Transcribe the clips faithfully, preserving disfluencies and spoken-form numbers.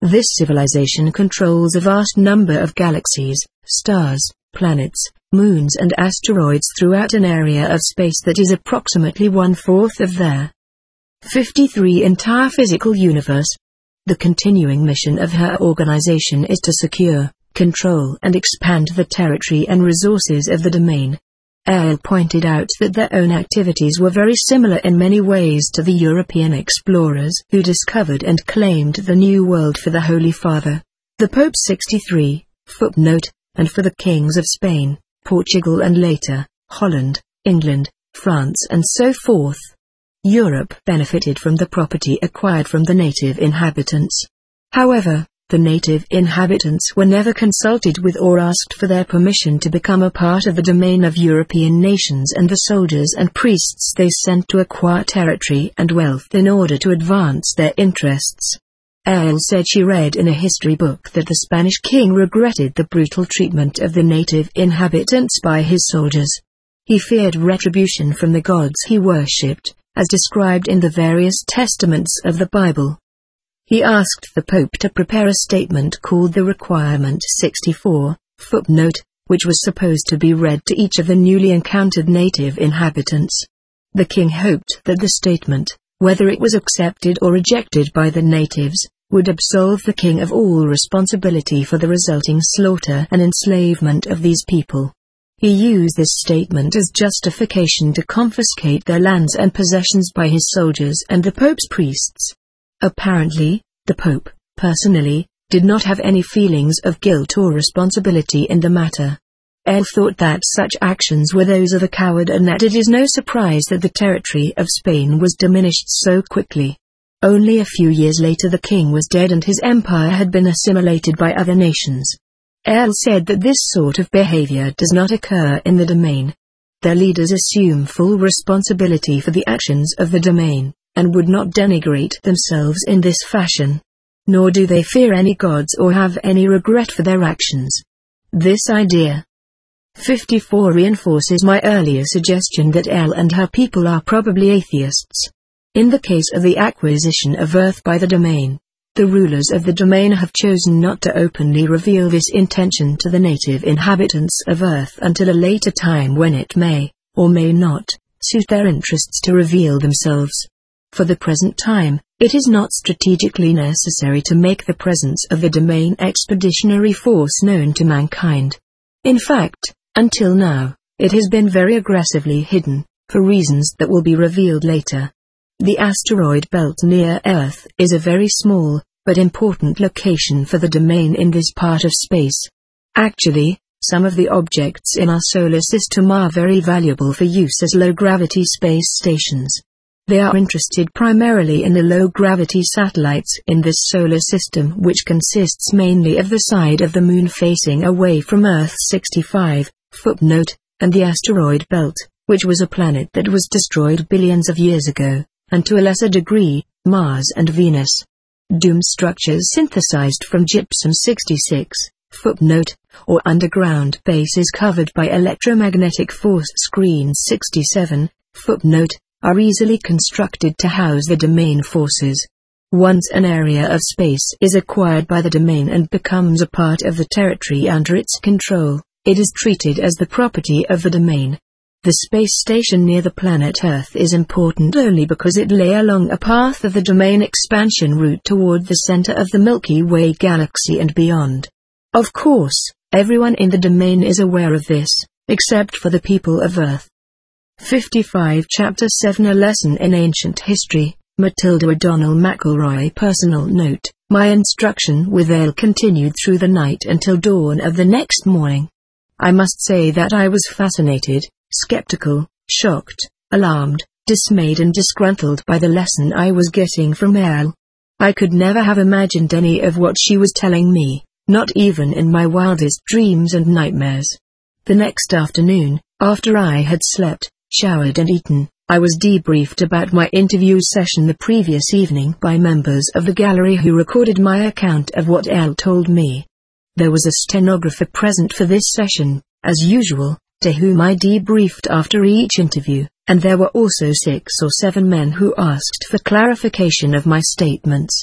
This civilization controls a vast number of galaxies, stars, planets, moons and asteroids throughout an area of space that is approximately one-fourth of their fifty-three entire physical universe. The continuing mission of her organization is to secure, control and expand the territory and resources of the domain. Earl pointed out that their own activities were very similar in many ways to the European explorers who discovered and claimed the New World for the Holy Father, the Pope sixty-three, footnote, and for the kings of Spain, Portugal and later, Holland, England, France and so forth. Europe benefited from the property acquired from the native inhabitants. However, the native inhabitants were never consulted with or asked for their permission to become a part of the domain of European nations and the soldiers and priests they sent to acquire territory and wealth in order to advance their interests. Earl said she read in a history book that the Spanish king regretted the brutal treatment of the native inhabitants by his soldiers. He feared retribution from the gods he worshipped, as described in the various testaments of the Bible. He asked the Pope to prepare a statement called the Requirement sixty-four, footnote, which was supposed to be read to each of the newly encountered native inhabitants. The king hoped that the statement, whether it was accepted or rejected by the natives, would absolve the king of all responsibility for the resulting slaughter and enslavement of these people. He used this statement as justification to confiscate their lands and possessions by his soldiers and the Pope's priests. Apparently, the Pope, personally, did not have any feelings of guilt or responsibility in the matter. Earl thought that such actions were those of a coward and that it is no surprise that the territory of Spain was diminished so quickly. Only a few years later the king was dead and his empire had been assimilated by other nations. Earl said that this sort of behavior does not occur in the domain. Their leaders assume full responsibility for the actions of the domain, and would not denigrate themselves in this fashion. Nor do they fear any gods or have any regret for their actions. This idea fifty-four reinforces my earlier suggestion that Elle and her people are probably atheists. In the case of the acquisition of Earth by the domain, the rulers of the domain have chosen not to openly reveal this intention to the native inhabitants of Earth until a later time when it may, or may not, suit their interests to reveal themselves. For the present time, it is not strategically necessary to make the presence of the domain expeditionary force known to mankind. In fact, until now, it has been very aggressively hidden, for reasons that will be revealed later. The asteroid belt near Earth is a very small, but important location for the domain in this part of space. Actually, some of the objects in our solar system are very valuable for use as low-gravity space stations. They are interested primarily in the low-gravity satellites in this solar system, which consists mainly of the side of the Moon facing away from Earth sixty-five, footnote, and the asteroid belt, which was a planet that was destroyed billions of years ago, and to a lesser degree, Mars and Venus. Dome structures synthesized from gypsum sixty-six, footnote, or underground bases covered by electromagnetic force screens sixty-seven, footnote, are easily constructed to house the domain forces. Once an area of space is acquired by the domain and becomes a part of the territory under its control, it is treated as the property of the domain. The space station near the planet Earth is important only because it lay along a path of the domain expansion route toward the center of the Milky Way galaxy and beyond. Of course, everyone in the domain is aware of this, except for the people of Earth. fifty-five Chapter seven A Lesson in Ancient History, Matilda O'Donnell McElroy. Personal note, my instruction with Ale continued through the night until dawn of the next morning. I must say that I was fascinated, skeptical, shocked, alarmed, dismayed and disgruntled by the lesson I was getting from Ale. I could never have imagined any of what she was telling me, not even in my wildest dreams and nightmares. The next afternoon, after I had slept, showered and eaten, I was debriefed about my interview session the previous evening by members of the gallery who recorded my account of what Ale told me. There was a stenographer present for this session, as usual, to whom I debriefed after each interview, and there were also six or seven men who asked for clarification of my statements.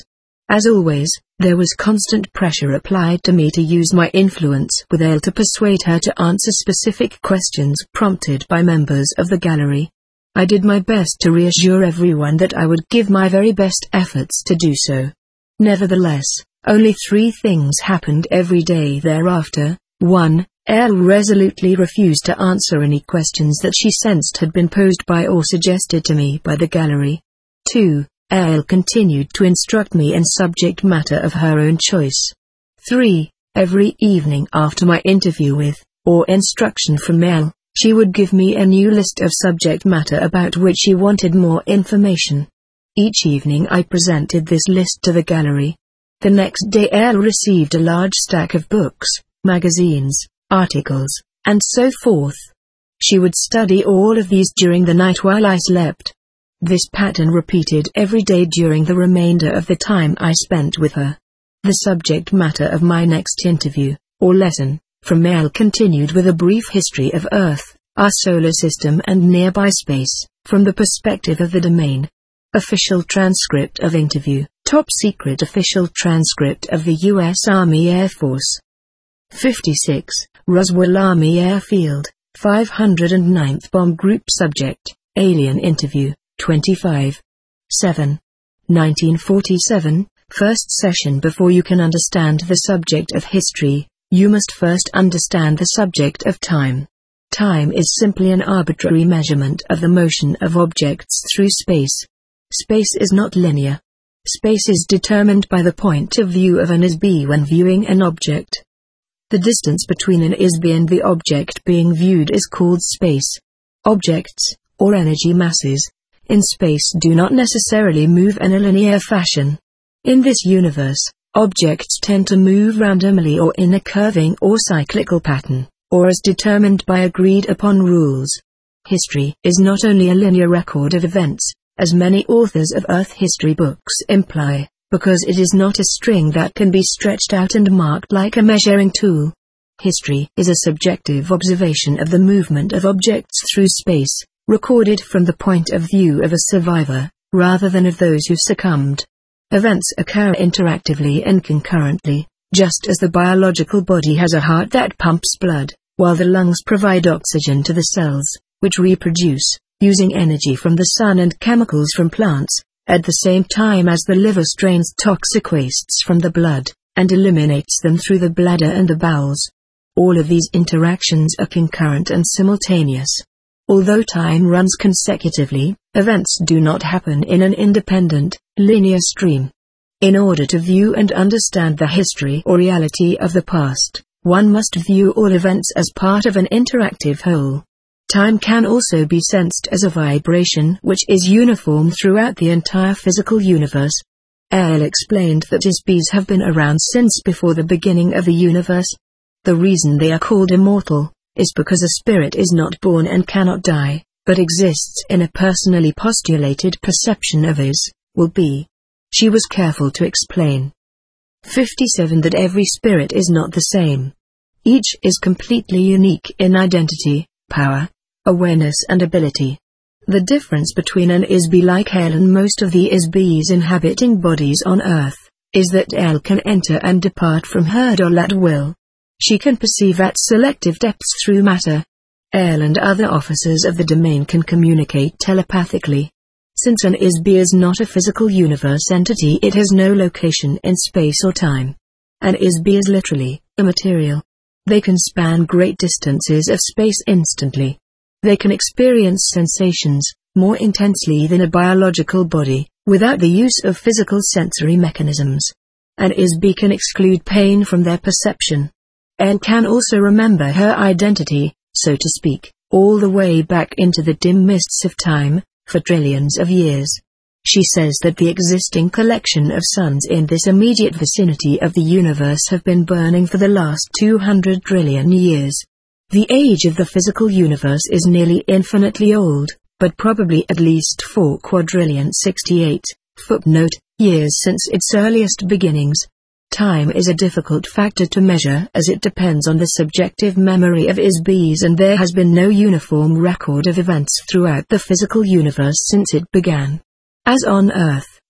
As always, there was constant pressure applied to me to use my influence with Ale to persuade her to answer specific questions prompted by members of the gallery. I did my best to reassure everyone that I would give my very best efforts to do so. Nevertheless, only three things happened every day thereafter. one. Ale resolutely refused to answer any questions that she sensed had been posed by or suggested to me by the gallery. two. Ale continued to instruct me in subject matter of her own choice. three. Every evening after my interview with, or instruction from Ale, she would give me a new list of subject matter about which she wanted more information. Each evening I presented this list to the gallery. The next day Ale received a large stack of books, magazines, articles, and so forth. She would study all of these during the night while I slept. This pattern repeated every day during the remainder of the time I spent with her. The subject matter of my next interview, or lesson, from Ale continued with a brief history of Earth, our solar system and nearby space, from the perspective of the domain. Official transcript of interview, top secret official transcript of the U S Army Air Force. fifty-six, Roswell Army Airfield, five hundred ninth Bomb Group Subject, Alien Interview, twenty-five. seven. nineteen forty-seven, First session. Before you can understand the subject of history, you must first understand the subject of time. Time is simply an arbitrary measurement of the motion of objects through space. Space is not linear. Space is determined by the point of view of an I S B when viewing an object. The distance between an I S B and the object being viewed is called space. Objects, or energy masses, in space do not necessarily move in a linear fashion. In this universe, objects tend to move randomly or in a curving or cyclical pattern, or as determined by agreed upon rules. History is not only a linear record of events, as many authors of Earth history books imply, because it is not a string that can be stretched out and marked like a measuring tool. History is a subjective observation of the movement of objects through space, recorded from the point of view of a survivor, rather than of those who succumbed. Events occur interactively and concurrently, just as the biological body has a heart that pumps blood, while the lungs provide oxygen to the cells, which reproduce, using energy from the sun and chemicals from plants, at the same time as the liver strains toxic wastes from the blood, and eliminates them through the bladder and the bowels. All of these interactions are concurrent and simultaneous. Although time runs consecutively, events do not happen in an independent, linear stream. In order to view and understand the history or reality of the past, one must view all events as part of an interactive whole. Time can also be sensed as a vibration which is uniform throughout the entire physical universe. Ale explained that I S Bs have been around since before the beginning of the universe. The reason they are called immortal is because a spirit is not born and cannot die, but exists in a personally postulated perception of is, will be. She was careful to explain. fifty-seven That every spirit is not the same. Each is completely unique in identity, power, awareness and ability. The difference between an I S B like Ale and most of the I S Bs inhabiting bodies on Earth, is that Ale can enter and depart from her doll at will. She can perceive at selective depths through matter. Ale and other officers of the domain can communicate telepathically. Since an I S B is not a physical universe entity, it has no location in space or time. An I S B is literally immaterial. They can span great distances of space instantly. They can experience sensations, more intensely than a biological body, without the use of physical sensory mechanisms. An I S B can exclude pain from their perception. Ale can also remember her identity, so to speak, all the way back into the dim mists of time, for trillions of years. She says that the existing collection of suns in this immediate vicinity of the universe have been burning for the last two hundred trillion years. The age of the physical universe is nearly infinitely old, but probably at least four quadrillion sixty-eight, footnote, years since its earliest beginnings. Time is a difficult factor to measure as it depends on the subjective memory of I S Bs, and there has been no uniform record of events throughout the physical universe since it began. As on Earth,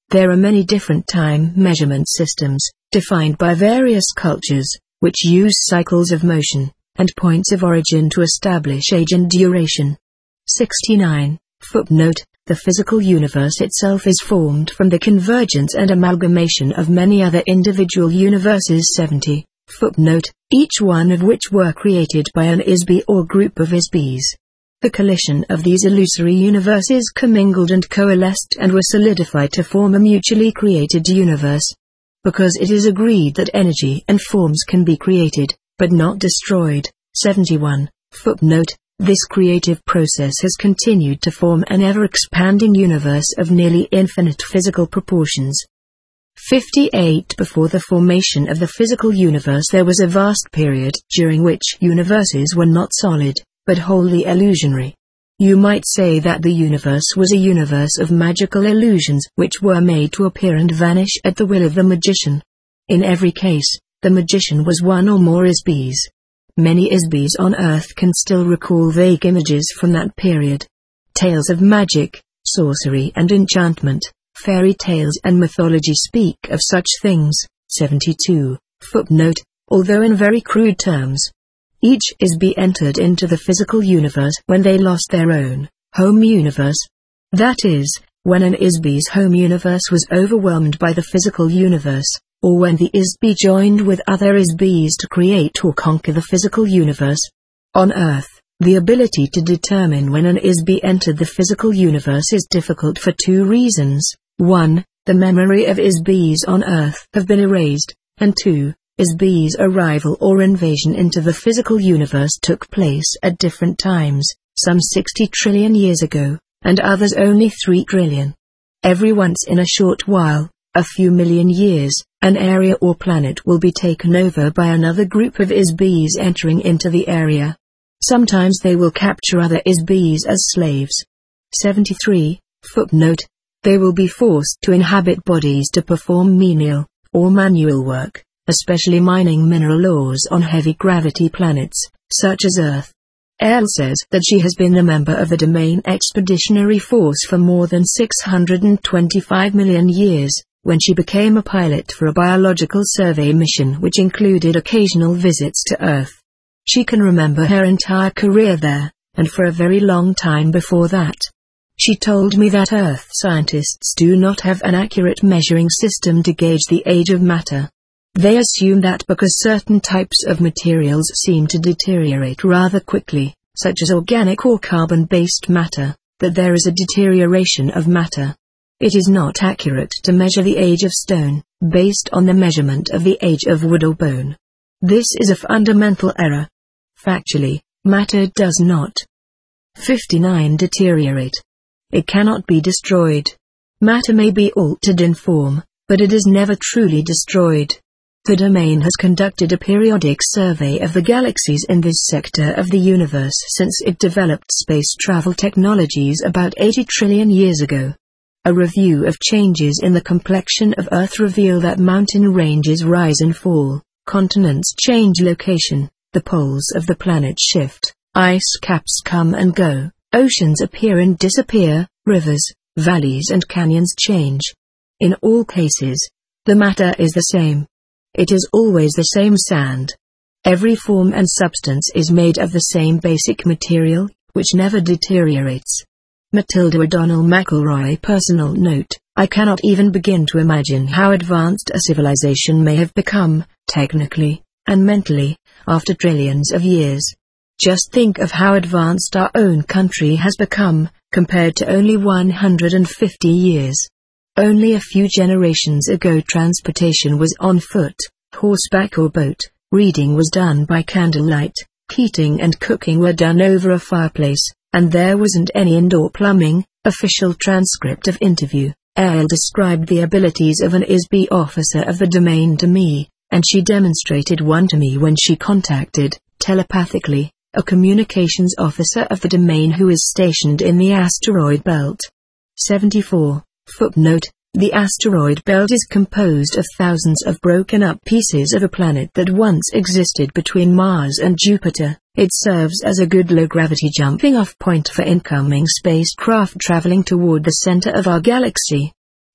There are many different time measurement systems, defined by various cultures, which use cycles of motion and points of origin to establish age and duration. sixty-nine. Footnote: the physical universe itself is formed from the convergence and amalgamation of many other individual universes. seventy. Footnote: each one of which were created by an I S B or group of I S Bs. The collision of these illusory universes commingled and coalesced and were solidified to form a mutually created universe. Because it is agreed that energy and forms can be created, but not destroyed. seventy-one. Footnote: this creative process has continued to form an ever-expanding universe of nearly infinite physical proportions. fifty-eight. Before the formation of the physical universe there was a vast period during which universes were not solid, but wholly illusionary. You might say that the universe was a universe of magical illusions which were made to appear and vanish at the will of the magician. In every case, the magician was one or more I S Bs. Many I S Bs on Earth can still recall vague images from that period. Tales of magic, sorcery and enchantment, fairy tales and mythology speak of such things. seventy-two. Footnote: although in very crude terms, each I S B entered into the physical universe when they lost their own home universe. That is, when an I S B's home universe was overwhelmed by the physical universe, or when the I S B joined with other I S Bs to create or conquer the physical universe. On Earth, the ability to determine when an I S B entered the physical universe is difficult for two reasons. one. The memory of I S Bs on Earth have been erased, and two. I S B's arrival or invasion into the physical universe took place at different times, some sixty trillion years ago, and others only three trillion. Every once in a short while, a few million years, an area or planet will be taken over by another group of I S Bs entering into the area. Sometimes they will capture other I S Bs as slaves. seventy-three. Footnote: they will be forced to inhabit bodies to perform menial, or manual work, especially mining mineral ores on heavy gravity planets, such as Earth. Elle says that she has been a member of the Domain Expeditionary Force for more than six hundred twenty-five million years, when she became a pilot for a biological survey mission which included occasional visits to Earth. She can remember her entire career there, and for a very long time before that. She told me that Earth scientists do not have an accurate measuring system to gauge the age of matter. They assume that because certain types of materials seem to deteriorate rather quickly, such as organic or carbon-based matter, that there is a deterioration of matter. It is not accurate to measure the age of stone, based on the measurement of the age of wood or bone. This is a fundamental error. Factually, matter does not fifty-nine deteriorate. It cannot be destroyed. Matter may be altered in form, but it is never truly destroyed. The Domain has conducted a periodic survey of the galaxies in this sector of the universe since it developed space travel technologies about eighty trillion years ago. A review of changes in the complexion of Earth reveal that mountain ranges rise and fall, continents change location, the poles of the planet shift, ice caps come and go, oceans appear and disappear, rivers, valleys and canyons change. In all cases, the matter is the same. It is always the same sand. Every form and substance is made of the same basic material, which never deteriorates. Matilda O'Donnell McElroy. Personal note: I cannot even begin to imagine how advanced a civilization may have become, technically and mentally, after trillions of years. Just think of how advanced our own country has become, compared to only one hundred fifty years. Only a few generations ago transportation was on foot, horseback or boat, reading was done by candlelight, heating and cooking were done over a fireplace, and there wasn't any indoor plumbing. Official transcript of interview. Elle described the abilities of an I S B officer of the Domain to me, and she demonstrated one to me when she contacted, telepathically, a communications officer of the Domain who is stationed in the asteroid belt. seventy-four. Footnote: the asteroid belt is composed of thousands of broken-up pieces of a planet that once existed between Mars and Jupiter. It serves as a good low-gravity jumping-off point for incoming spacecraft traveling toward the center of our galaxy.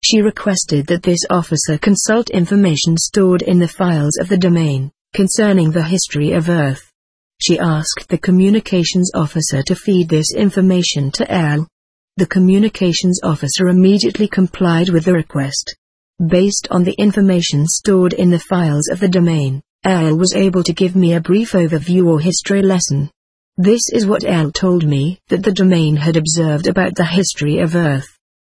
She requested that this officer consult information stored in the files of the domain, concerning the history of Earth. She asked the communications officer to feed this information to Elle. The communications officer immediately complied with the request. Based on the information stored in the files of the domain, Elle was able to give me a brief overview or history lesson. This is what Elle told me that the domain had observed about the history of Earth.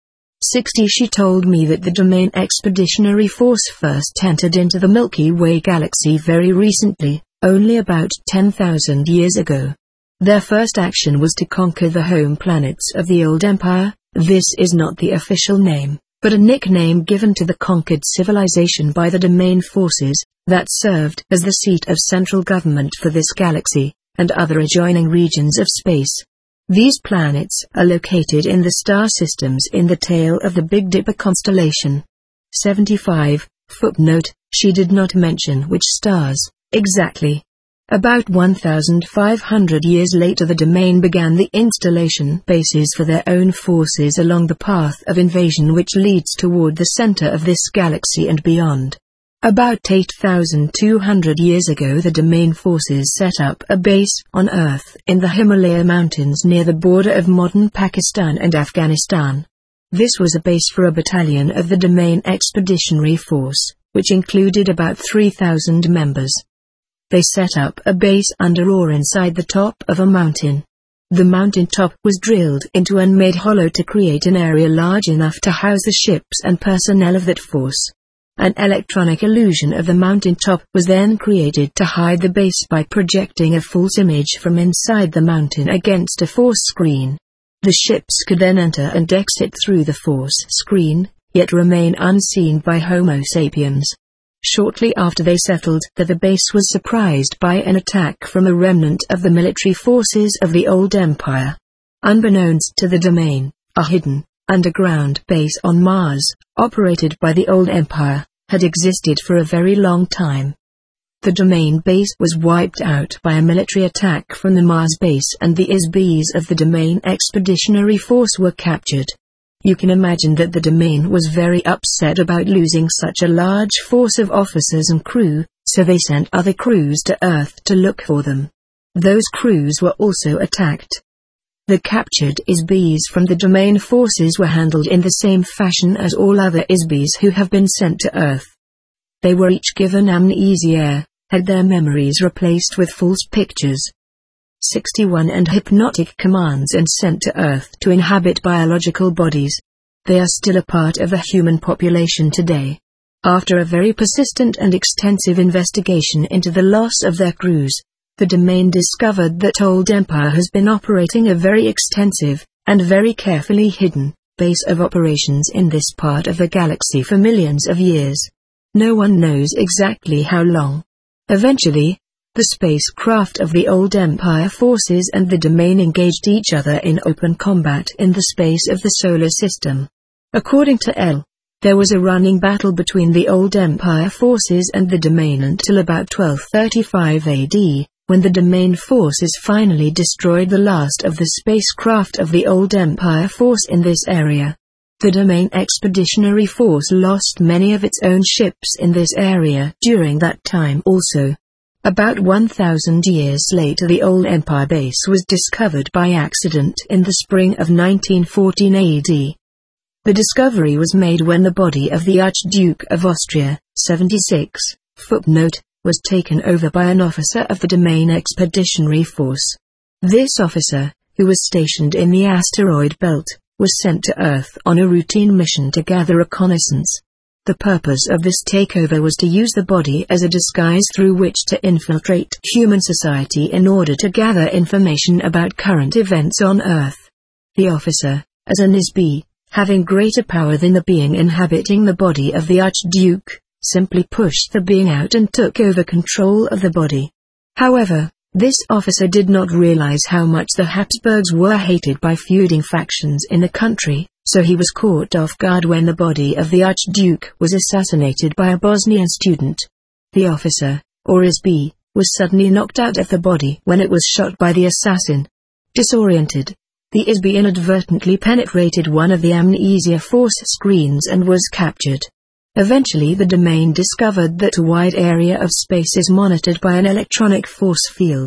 sixty She told me that the Domain Expeditionary Force first entered into the Milky Way galaxy very recently, only about ten thousand years ago. Their first action was to conquer the home planets of the Old Empire. This is not the official name, but a nickname given to the conquered civilization by the Domain forces, that served as the seat of central government for this galaxy, and other adjoining regions of space. These planets are located in the star systems in the tail of the Big Dipper constellation. seventy-five. Footnote, she did not mention which stars, exactly. About one thousand five hundred years later the Domain began the installation bases for their own forces along the path of invasion which leads toward the center of this galaxy and beyond. About eight thousand two hundred years ago the Domain forces set up a base on Earth in the Himalaya Mountains near the border of modern Pakistan and Afghanistan. This was a base for a battalion of the Domain Expeditionary Force, which included about three thousand members. They set up a base under or inside the top of a mountain. The mountain top was drilled into and made hollow to create an area large enough to house the ships and personnel of that force. An electronic illusion of the mountain top was then created to hide the base by projecting a false image from inside the mountain against a force screen. The ships could then enter and exit through the force screen, yet remain unseen by Homo sapiens. Shortly after they settled that the base was surprised by an attack from a remnant of the military forces of the Old Empire. Unbeknownst to the Domain, a hidden, underground base on Mars, operated by the Old Empire, had existed for a very long time. The Domain base was wiped out by a military attack from the Mars base and the I S Bs of the Domain Expeditionary Force were captured. You can imagine that the Domain was very upset about losing such a large force of officers and crew, so they sent other crews to Earth to look for them. Those crews were also attacked. The captured I S Bs from the Domain forces were handled in the same fashion as all other I S Bs who have been sent to Earth. They were each given amnesia, had their memories replaced with false pictures. sixty-one And hypnotic commands and sent to Earth to inhabit biological bodies. They are still a part of the human population today. After a very persistent and extensive investigation into the loss of their crews, the Domain discovered that Old Empire has been operating a very extensive, and very carefully hidden, base of operations in this part of the galaxy for millions of years. No one knows exactly how long. Eventually, the spacecraft of the Old Empire forces and the Domain engaged each other in open combat in the space of the solar system. According to Elle, there was a running battle between the Old Empire forces and the Domain until about twelve thirty-five A D, when the Domain forces finally destroyed the last of the spacecraft of the Old Empire force in this area. The Domain Expeditionary Force lost many of its own ships in this area during that time also. About one thousand years later the Old Empire base was discovered by accident in the spring of nineteen fourteen A D. The discovery was made when the body of the Archduke of Austria, seventy-six, footnote, was taken over by an officer of the Domain Expeditionary Force. This officer, who was stationed in the asteroid belt, was sent to Earth on a routine mission to gather reconnaissance. The purpose of this takeover was to use the body as a disguise through which to infiltrate human society in order to gather information about current events on Earth. The officer, as an I S B, having greater power than the being inhabiting the body of the Archduke, simply pushed the being out and took over control of the body. However, this officer did not realize how much the Habsburgs were hated by feuding factions in the country, so he was caught off guard when the body of the Archduke was assassinated by a Bosnian student. The officer, or I S B, was suddenly knocked out of the body when it was shot by the assassin. Disoriented, The I S B inadvertently penetrated one of the amnesia force screens and was captured. Eventually the domain discovered that a wide area of space is monitored by an electronic force field.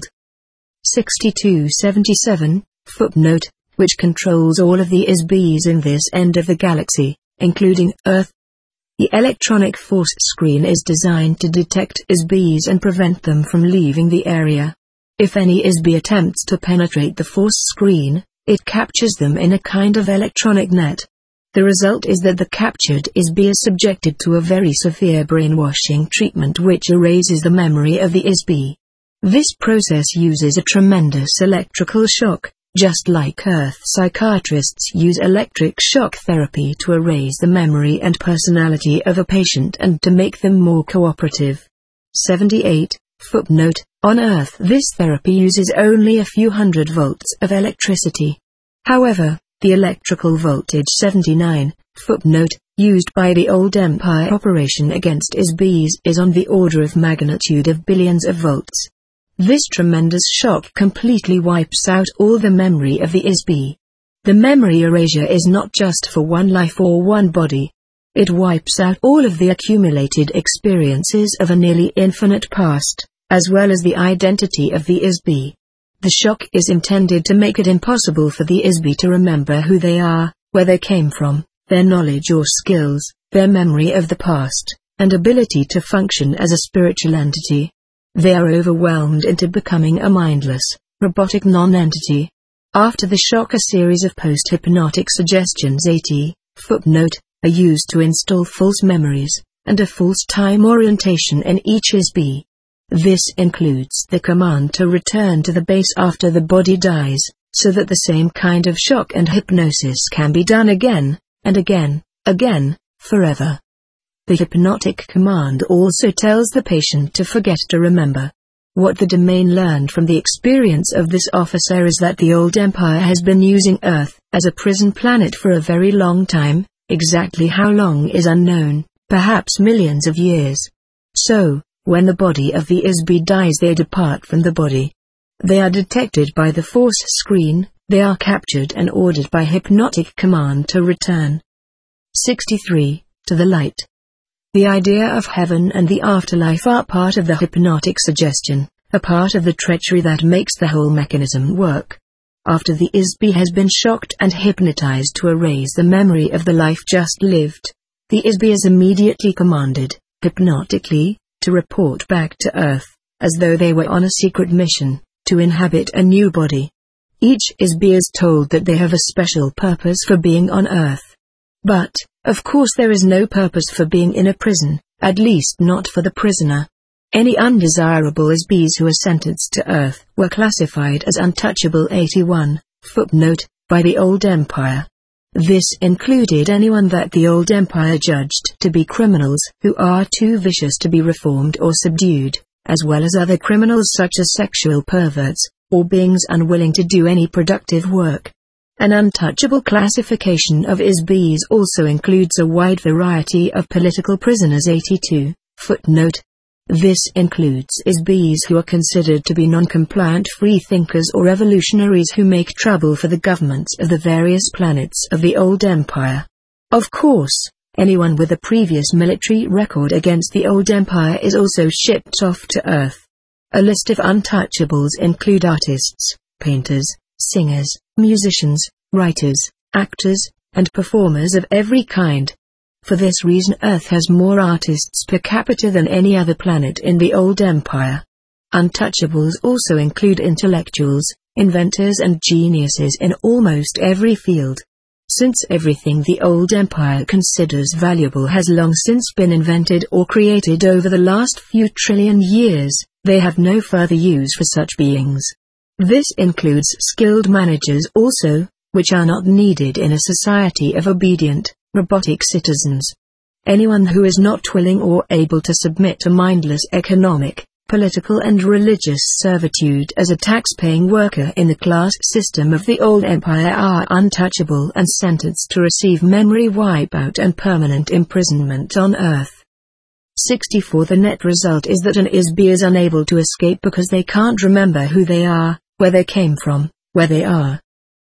sixty-two seventy-seven, footnote, which controls all of the I S Bs in this end of the galaxy, including Earth. The electronic force screen is designed to detect I S Bs and prevent them from leaving the area. If any I S B attempts to penetrate the force screen, it captures them in a kind of electronic net. The result is that the captured I S B is subjected to a very severe brainwashing treatment which erases the memory of the I S B. This process uses a tremendous electrical shock, just like Earth psychiatrists use electric shock therapy to erase the memory and personality of a patient and to make them more cooperative. seventy-eight, footnote, on Earth this therapy uses only a few hundred volts of electricity. However, the electrical voltage seventy-nine, footnote, used by the old Empire operation against I S Bs is on the order of magnitude of billions of volts. This tremendous shock completely wipes out all the memory of the I S B. The memory erasure is not just for one life or one body. It wipes out all of the accumulated experiences of a nearly infinite past, as well as the identity of the I S B. The shock is intended to make it impossible for the I S B to remember who they are, where they came from, their knowledge or skills, their memory of the past, and ability to function as a spiritual entity. They are overwhelmed into becoming a mindless, robotic non-entity. After the shock, a series of post-hypnotic suggestions eighty, footnote, are used to install false memories, and a false time orientation in each I S B. This includes the command to return to the base after the body dies, so that the same kind of shock and hypnosis can be done again, and again, again, forever. The hypnotic command also tells the patient to forget to remember. What the domain learned from the experience of this officer is that the old Empire has been using Earth as a prison planet for a very long time, exactly how long is unknown, perhaps millions of years. So, when the body of the I S B dies, they depart from the body. They are detected by the force screen, they are captured and ordered by hypnotic command to return. sixty-three, to the light. The idea of heaven and the afterlife are part of the hypnotic suggestion, a part of the treachery that makes the whole mechanism work. After the I S B has been shocked and hypnotized to erase the memory of the life just lived, the I S B is immediately commanded, hypnotically, to report back to Earth, as though they were on a secret mission, to inhabit a new body. Each I S B is told that they have a special purpose for being on Earth. But, of course, there is no purpose for being in a prison, at least not for the prisoner. Any undesirable I S Bs who are sentenced to Earth were classified as untouchable eighty-one, footnote, by the old Empire. This included anyone that the old Empire judged to be criminals who are too vicious to be reformed or subdued, as well as other criminals such as sexual perverts, or beings unwilling to do any productive work. An untouchable classification of I S Bs also includes a wide variety of political prisoners eighty-two, footnote. This includes I S Bs who are considered to be non-compliant freethinkers or revolutionaries who make trouble for the governments of the various planets of the old Empire. Of course, anyone with a previous military record against the old Empire is also shipped off to Earth. A list of untouchables include artists, painters, singers, musicians, writers, actors, and performers of every kind. For this reason, Earth has more artists per capita than any other planet in the old Empire. Untouchables also include intellectuals, inventors and geniuses in almost every field. Since everything the old Empire considers valuable has long since been invented or created over the last few trillion years, they have no further use for such beings. This includes skilled managers also, which are not needed in a society of obedient, robotic citizens. Anyone who is not willing or able to submit to mindless economic, political and religious servitude as a tax-paying worker in the class system of the old Empire are untouchable and sentenced to receive memory wipeout and permanent imprisonment on Earth. sixty-four The net result is that an I S B is unable to escape because they can't remember who they are, where they came from, where they are.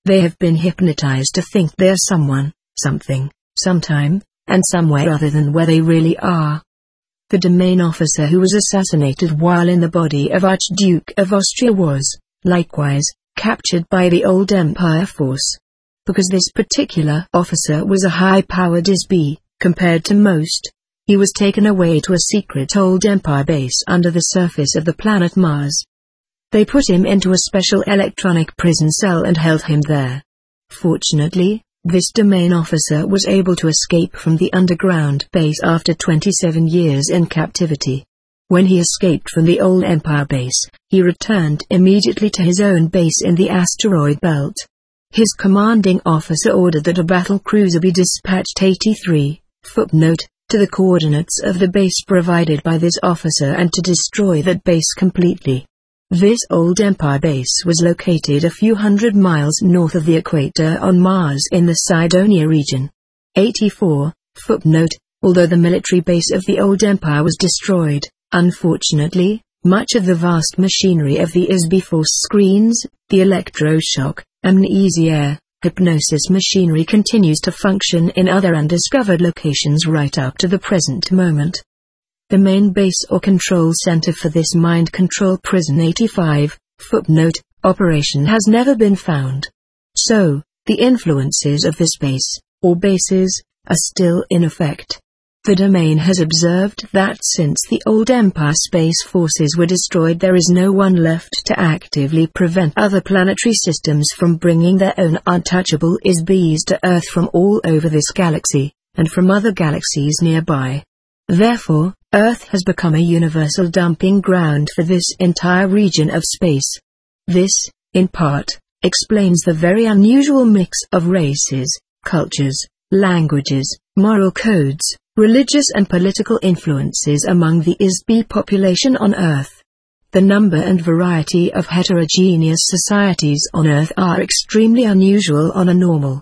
They have been hypnotized to think they are someone, something, sometime, and somewhere other than where they really are. The domain officer who was assassinated while in the body of Archduke of Austria was, likewise, captured by the old Empire force. Because this particular officer was a high-powered I S B, compared to most, he was taken away to a secret old Empire base under the surface of the planet Mars. They put him into a special electronic prison cell and held him there. Fortunately, this domain officer was able to escape from the underground base after twenty-seven years in captivity. When he escaped from the old Empire base, he returned immediately to his own base in the asteroid belt. His commanding officer ordered that a battle cruiser be dispatched eighty-three, footnote, to the coordinates of the base provided by this officer and to destroy that base completely. This old Empire base was located a few hundred miles north of the equator on Mars in the Cydonia region. eighty-four, footnote, although the military base of the old Empire was destroyed, unfortunately, much of the vast machinery of the I S B force screens, the electroshock, amnesia, hypnosis machinery continues to function in other undiscovered locations right up to the present moment. The main base or control center for this mind control prison eighty-five, footnote, operation has never been found. So, the influences of this base, or bases, are still in effect. The domain has observed that since the old Empire space forces were destroyed, there is no one left to actively prevent other planetary systems from bringing their own untouchable I S Bs to Earth from all over this galaxy, and from other galaxies nearby. Therefore, Earth has become a universal dumping ground for this entire region of space. This, in part, explains the very unusual mix of races, cultures, languages, moral codes, religious and political influences among the I S B population on Earth. The number and variety of heterogeneous societies on Earth are extremely unusual on a normal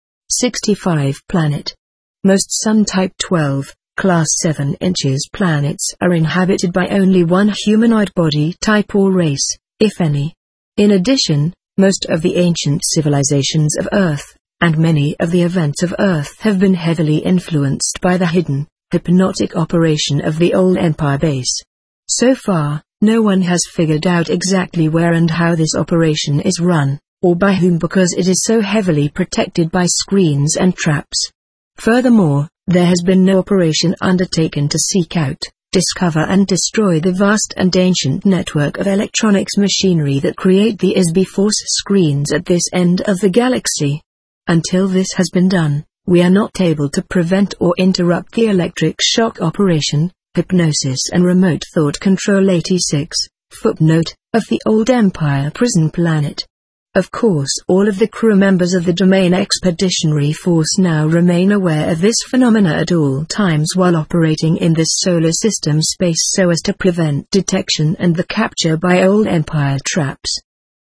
sixty-five planet. Most Sun-type twelve, class seven inches planets are inhabited by only one humanoid body type or race, if any. In addition, most of the ancient civilizations of Earth, and many of the events of Earth have been heavily influenced by the hidden, hypnotic operation of the old Empire base. So far, no one has figured out exactly where and how this operation is run, or by whom, because it is so heavily protected by screens and traps. Furthermore, there has been no operation undertaken to seek out, discover and destroy the vast and ancient network of electronics machinery that create the I S B force screens at this end of the galaxy. Until this has been done, we are not able to prevent or interrupt the electric shock operation, hypnosis and remote thought control eighty-six, footnote, of the old Empire prison planet. Of course, all of the crew members of the Domain Expeditionary Force now remain aware of this phenomena at all times while operating in this solar system space so as to prevent detection and the capture by old Empire traps.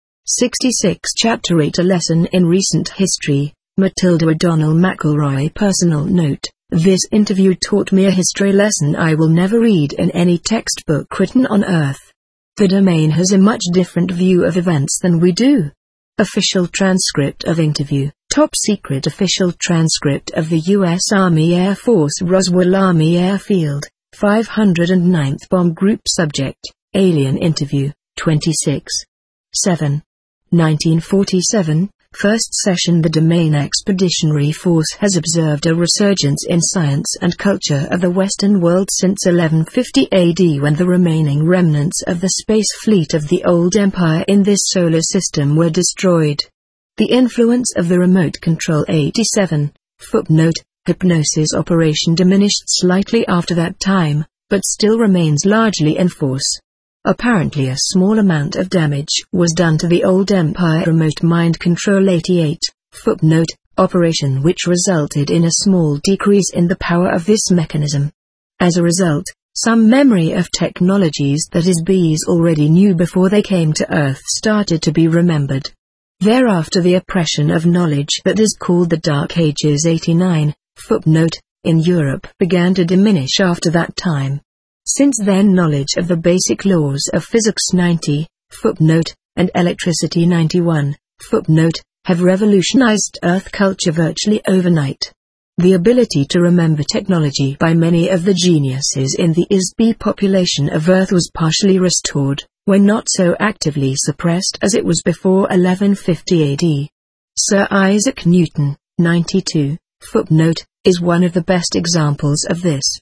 sixty-six Chapter eight A Lesson in Recent History, Matilda O'Donnell McElroy. Personal note, this interview taught me a history lesson I will never read in any textbook written on Earth. The Domain has a much different view of events than we do. Official transcript of interview, top secret official transcript of the U S Army Air Force Roswell Army Airfield, five hundred ninth Bomb Group Subject, Alien Interview, twenty-six seven nineteen forty-seven, First Session. The Domain Expeditionary Force has observed a resurgence in science and culture of the Western world since eleven fifty A D, when the remaining remnants of the space fleet of the old Empire in this solar system were destroyed. The influence of the remote control eighty-seven, footnote, hypnosis operation diminished slightly after that time, but still remains largely in force. Apparently a small amount of damage was done to the old Empire remote mind control eighty-eight, footnote, operation, which resulted in a small decrease in the power of this mechanism. As a result, some memory of technologies that I S Bs already knew before they came to Earth started to be remembered. Thereafter the oppression of knowledge that is called the Dark Ages eighty-nine, footnote, in Europe began to diminish after that time. Since then knowledge of the basic laws of physics ninety, footnote, and electricity ninety-one, footnote, have revolutionized Earth culture virtually overnight. The ability to remember technology by many of the geniuses in the I S B population of Earth was partially restored, when not so actively suppressed as it was before eleven fifty A D. Sir Isaac Newton, ninety-two, footnote, is one of the best examples of this.